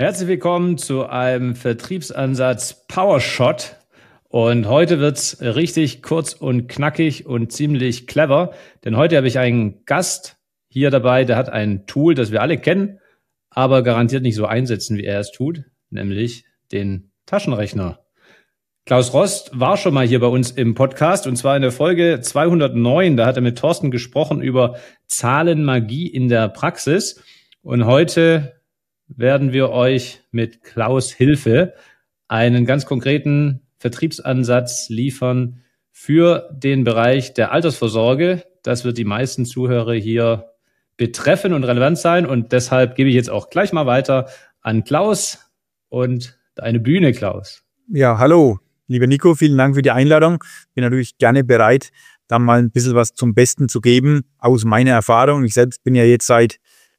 Herzlich willkommen zu einem Vertriebsansatz PowerShot. Und heute wird's richtig kurz und knackig und ziemlich clever, denn heute habe ich einen Gast hier dabei, der hat ein Tool, das wir alle kennen, aber garantiert nicht so einsetzen, wie er es tut, nämlich den Taschenrechner. Klaus Rost war schon mal hier bei uns im Podcast und zwar in der Folge 209. Da hat er mit Thorsten gesprochen über Zahlenmagie in der Praxis. Und heute werden wir euch mit Klaus' Hilfe einen ganz konkreten Vertriebsansatz liefern für den Bereich der Altersvorsorge. Das wird die meisten Zuhörer hier betreffen und relevant sein. Und deshalb gebe ich jetzt auch gleich mal weiter an Klaus und deine Bühne, Klaus. Ja, hallo. Lieber Nico, vielen Dank für die Einladung. Bin natürlich gerne bereit, da mal ein bisschen was zum Besten zu geben aus meiner Erfahrung. Ich selbst bin ja jetzt seit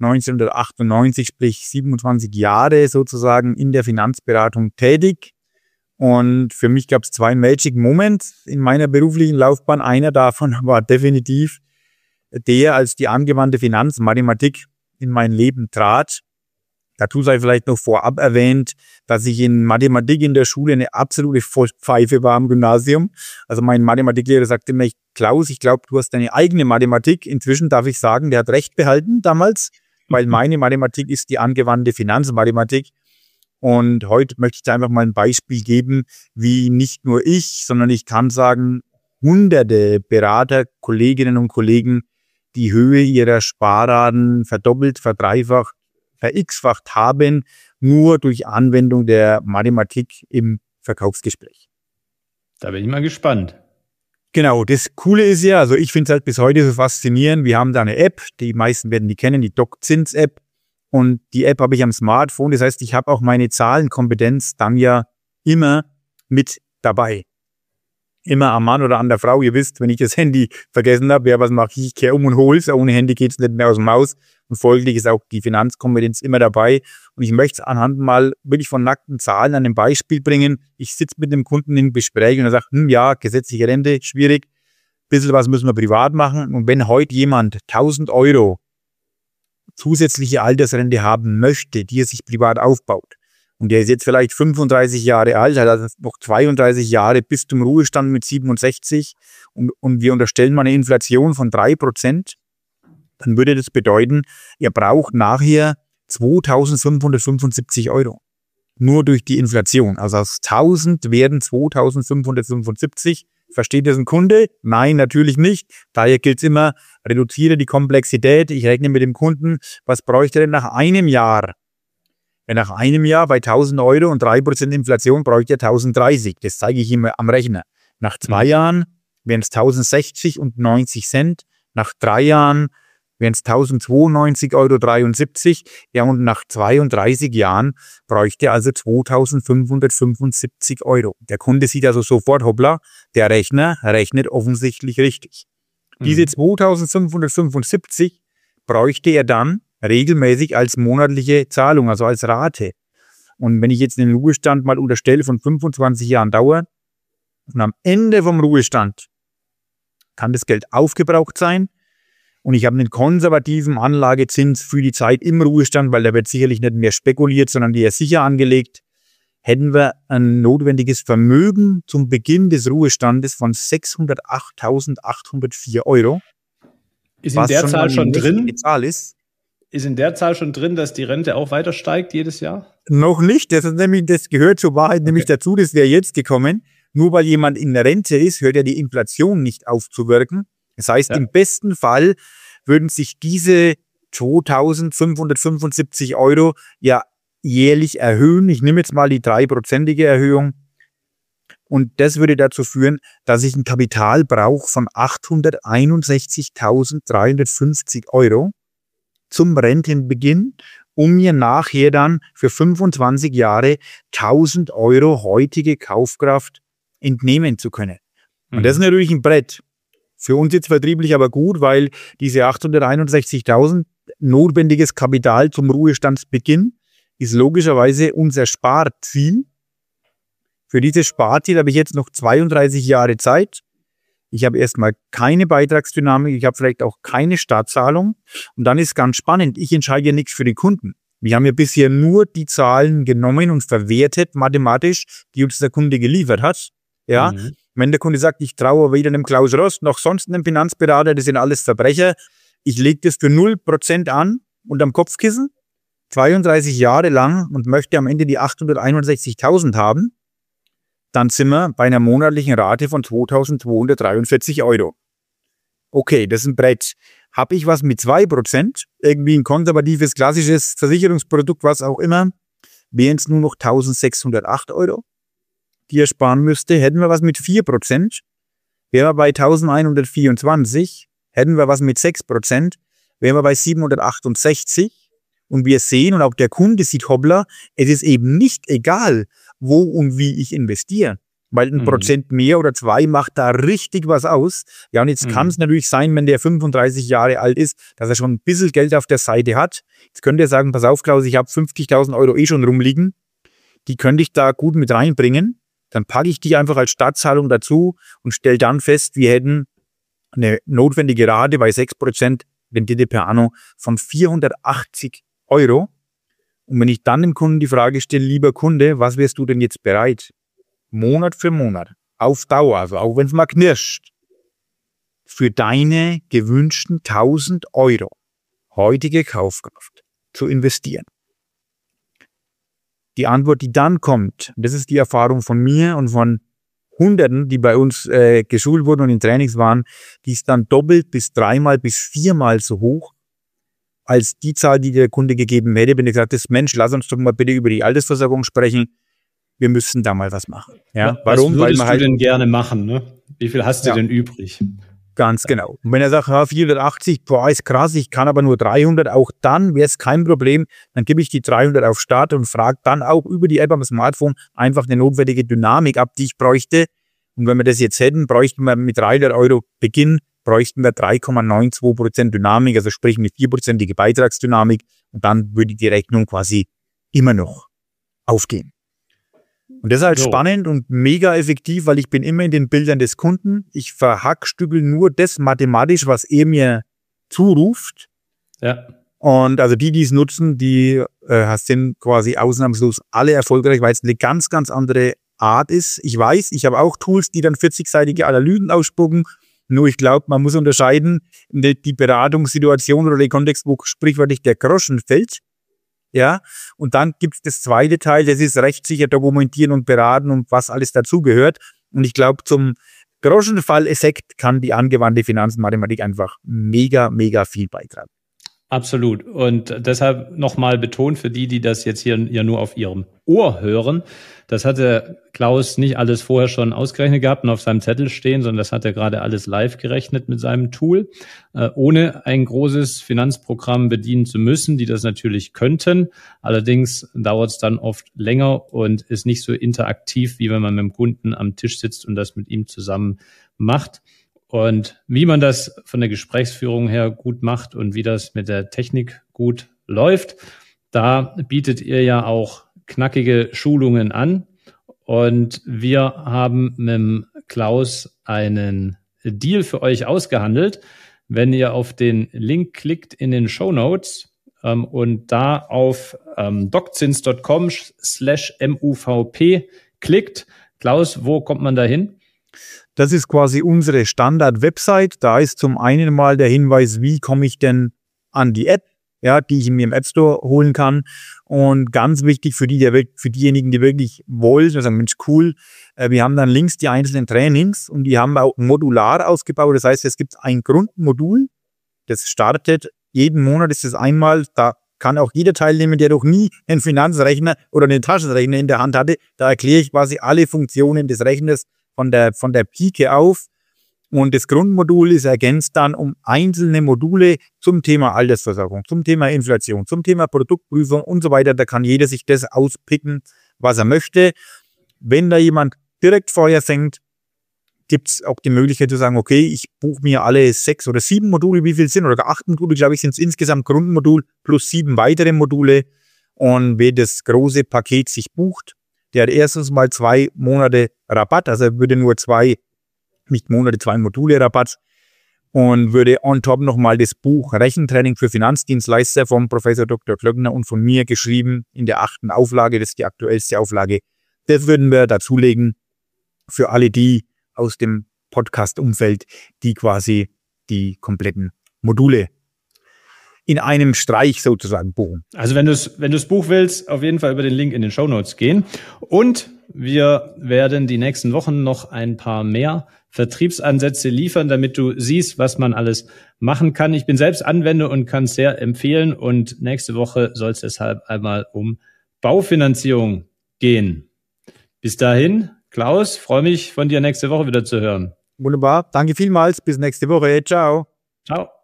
1998, sprich 27 Jahre sozusagen in der Finanzberatung tätig. Und für mich gab es zwei Magic Moments in meiner beruflichen Laufbahn. Einer davon war definitiv der, als die angewandte Finanzmathematik in mein Leben trat. Dazu sei vielleicht noch vorab erwähnt, dass ich in Mathematik in der Schule eine absolute Vollpfeife war am Gymnasium. Also mein Mathematiklehrer sagte mir, Klaus, ich glaube, du hast deine eigene Mathematik. Inzwischen darf ich sagen, der hat recht behalten damals, weil meine Mathematik ist die angewandte Finanzmathematik. Und heute möchte ich dir einfach mal ein Beispiel geben, wie nicht nur ich, sondern ich kann sagen, hunderte Berater, Kolleginnen und Kollegen die Höhe ihrer Sparraten verdoppelt, verdreifacht, ver-x-facht haben, nur durch Anwendung der Mathematik im Verkaufsgespräch. Da bin ich mal gespannt. Genau, das Coole ist ja, also ich finde es halt bis heute so faszinierend, wir haben da eine App, die meisten werden die kennen, die DocZins-App, und die App habe ich am Smartphone, das heißt, ich habe auch meine Zahlenkompetenz dann ja immer mit dabei. Immer am Mann oder an der Frau. Ihr wisst, wenn ich das Handy vergessen habe, was mache ich? Ich kehre um und hole es. Ohne Handy geht es nicht mehr aus dem Haus. Und folglich ist auch die Finanzkompetenz immer dabei. Und ich möchte es anhand mal wirklich von nackten Zahlen an einem Beispiel bringen. Ich sitze mit dem Kunden im Gespräch und er sagt, ja, gesetzliche Rente, schwierig. Bisschen was müssen wir privat machen. Und wenn heute jemand 1.000 Euro zusätzliche Altersrente haben möchte, die er sich privat aufbaut, und der ist jetzt vielleicht 35 Jahre alt, hat also noch 32 Jahre bis zum Ruhestand mit 67 und wir unterstellen mal eine Inflation von 3%, dann würde das bedeuten, er braucht nachher 2.575 Euro. Nur durch die Inflation. Also aus 1.000 werden 2.575. Versteht das ein Kunde? Nein, natürlich nicht. Daher gilt es immer, reduziere die Komplexität. Ich rechne mit dem Kunden, was bräuchte er denn nach einem Jahr? Wenn nach einem Jahr bei 1.000 Euro und 3% Inflation bräuchte er 1.030. Das zeige ich ihm am Rechner. Nach 2 Jahren wären es 1.060 und 90 Cent. Nach 3 Jahren wären es 1.092,73 Euro. Ja, und nach 32 Jahren bräuchte er also 2.575 Euro. Der Kunde sieht also sofort, hoppla, der Rechner rechnet offensichtlich richtig. Diese 2.575 bräuchte er dann regelmäßig als monatliche Zahlung, also als Rate. Und wenn ich jetzt den Ruhestand mal unterstelle von 25 Jahren Dauer und am Ende vom Ruhestand kann das Geld aufgebraucht sein und ich habe einen konservativen Anlagezins für die Zeit im Ruhestand, weil da wird sicherlich nicht mehr spekuliert, sondern eher sicher angelegt, hätten wir ein notwendiges Vermögen zum Beginn des Ruhestandes von 608.804 Euro. Ist in der Zahl schon drin? Zahl ist. Ist in der Zahl schon drin, dass die Rente auch weiter steigt jedes Jahr? Noch nicht. Das gehört zur Wahrheit nämlich dazu, das wäre jetzt gekommen. Nur weil jemand in der Rente ist, hört ja die Inflation nicht auf zu wirken. Das heißt, im besten Fall würden sich diese 2.575 Euro ja jährlich erhöhen. Ich nehme jetzt mal die 3%ige Erhöhung. Und das würde dazu führen, dass ich einen Kapitalbrauch von 861.350 Euro zum Rentenbeginn, um mir nachher dann für 25 Jahre 1.000 Euro heutige Kaufkraft entnehmen zu können. Und das ist natürlich ein Brett. Für uns jetzt vertrieblich aber gut, weil diese 861.000 notwendiges Kapital zum Ruhestandsbeginn ist logischerweise unser Sparziel. Für dieses Sparziel habe ich jetzt noch 32 Jahre Zeit. Ich habe erstmal keine Beitragsdynamik, ich habe vielleicht auch keine Startzahlung. Und dann ist ganz spannend, ich entscheide ja nichts für den Kunden. Wir haben ja bisher nur die Zahlen genommen und verwertet, mathematisch, die uns der Kunde geliefert hat. Ja, wenn der Kunde sagt, ich traue weder dem Klaus Rost noch sonst einem Finanzberater, das sind alles Verbrecher, ich lege das für 0% an und am Kopfkissen, 32 Jahre lang und möchte am Ende die 861.000 haben, dann sind wir bei einer monatlichen Rate von 2.243 Euro. Okay, das ist ein Brett. Habe ich was mit 2%, irgendwie ein konservatives, klassisches Versicherungsprodukt, was auch immer, wären es nur noch 1.608 Euro, die er sparen müsste. Hätten wir was mit 4%, wären wir bei 1.124. Hätten wir was mit 6%, wären wir bei 768. Und wir sehen, und auch der Kunde sieht, hoppla, es ist eben nicht egal, wo und wie ich investiere. Weil ein Prozent mehr oder 2 macht da richtig was aus. Ja, und jetzt kann es natürlich sein, wenn der 35 Jahre alt ist, dass er schon ein bisschen Geld auf der Seite hat. Jetzt könnte er sagen, pass auf, Klaus, ich habe 50.000 Euro schon rumliegen. Die könnte ich da gut mit reinbringen. Dann packe ich die einfach als Startzahlung dazu und stelle dann fest, wir hätten eine notwendige Rate bei 6% Rendite per Anno von 480 Euro. Und wenn ich dann dem Kunden die Frage stelle, lieber Kunde, was wärst du denn jetzt bereit, Monat für Monat, auf Dauer, also auch wenn es mal knirscht, für deine gewünschten 1.000 Euro heutige Kaufkraft zu investieren? Die Antwort, die dann kommt, das ist die Erfahrung von mir und von Hunderten, die bei uns geschult wurden und in Trainings waren, die ist dann doppelt bis 3-mal bis 4-mal so hoch als die Zahl, die der Kunde gegeben hätte, wenn er gesagt hat, Mensch, lass uns doch mal bitte über die Altersversorgung sprechen. Wir müssen da mal was machen. Ja, warum? Was würdest du denn gerne machen? Ne? Wie viel hast du denn übrig? Ganz genau. Und wenn er sagt, 480, boah, ist krass, ich kann aber nur 300, auch dann wäre es kein Problem. Dann gebe ich die 300 auf Start und frage dann auch über die App am Smartphone einfach eine notwendige Dynamik ab, die ich bräuchte. Und wenn wir das jetzt hätten, bräuchten wir mit 300 Euro Beginn, bräuchten wir 3,92% Dynamik, also sprich eine 4%ige Beitragsdynamik. Und dann würde die Rechnung quasi immer noch aufgehen. Und das ist halt spannend und mega effektiv, weil ich bin immer in den Bildern des Kunden. Ich verhackstückel nur das mathematisch, was er mir zuruft. Ja. Und also die es nutzen, die sind quasi ausnahmslos alle erfolgreich, weil es eine ganz, ganz andere Art ist. Ich weiß, ich habe auch Tools, die dann 40-seitige Analysen ausspucken. Nur ich glaube, man muss unterscheiden, die Beratungssituation oder den Kontext, wo sprichwörtlich der Groschen fällt. Ja, und dann gibt es das zweite Teil, das ist rechtssicher dokumentieren und beraten und was alles dazugehört. Und ich glaube, zum Groschenfall-Effekt kann die angewandte Finanzmathematik einfach mega, mega viel beitragen. Absolut. Und deshalb nochmal betont für die das jetzt hier ja nur auf ihrem Ohr hören. Das hatte Klaus nicht alles vorher schon ausgerechnet gehabt und auf seinem Zettel stehen, sondern das hat er gerade alles live gerechnet mit seinem Tool, ohne ein großes Finanzprogramm bedienen zu müssen, die das natürlich könnten. Allerdings dauert es dann oft länger und ist nicht so interaktiv, wie wenn man mit dem Kunden am Tisch sitzt und das mit ihm zusammen macht. Und wie man das von der Gesprächsführung her gut macht und wie das mit der Technik gut läuft, da bietet ihr ja auch knackige Schulungen an. Und wir haben mit Klaus einen Deal für euch ausgehandelt. Wenn ihr auf den Link klickt in den Shownotes und da auf doczins.com/MUVP klickt, Klaus, wo kommt man da hin? Das ist quasi unsere Standard-Website. Da ist zum einen mal der Hinweis, wie komme ich denn an die App, ja, die ich mir im App Store holen kann. Und ganz wichtig für diejenigen, die wirklich wollen, also Mensch, cool, wir haben dann links die einzelnen Trainings und die haben wir auch modular ausgebaut. Das heißt, es gibt ein Grundmodul, das startet jeden Monat, ist es einmal, da kann auch jeder teilnehmen, der noch nie einen Finanzrechner oder einen Taschenrechner in der Hand hatte. Da erkläre ich quasi alle Funktionen des Rechners von der Pike auf. Und das Grundmodul ist ergänzt dann um einzelne Module zum Thema Altersversorgung, zum Thema Inflation, zum Thema Produktprüfung und so weiter. Da kann jeder sich das auspicken, was er möchte. Wenn da jemand direkt vorher fängt, gibt es auch die Möglichkeit zu sagen, okay, ich buche mir alle 6 oder 7 Module, wie viel sind, oder 8 Module, glaube ich, sind es insgesamt Grundmodul plus 7 weitere Module. Und wer das große Paket sich bucht, der hat erstens mal 2 Monate Rabatt, also er würde nur 2 Module Rabatt. und würde on top nochmal das Buch Rechentraining für Finanzdienstleister vom Professor Dr. Klöckner und von mir geschrieben in der 8. Auflage, das ist die aktuellste Auflage. Das würden wir dazulegen für alle die aus dem Podcast-Umfeld, die quasi die kompletten Module in einem Streich sozusagen buchen. Also wenn du das Buch willst, auf jeden Fall über den Link in den Shownotes gehen. Und wir werden die nächsten Wochen noch ein paar mehr Vertriebsansätze liefern, damit du siehst, was man alles machen kann. Ich bin selbst Anwender und kann es sehr empfehlen. Und nächste Woche soll es deshalb einmal um Baufinanzierung gehen. Bis dahin, Klaus, freue mich, von dir nächste Woche wieder zu hören. Wunderbar. Danke vielmals. Bis nächste Woche. Ciao. Ciao.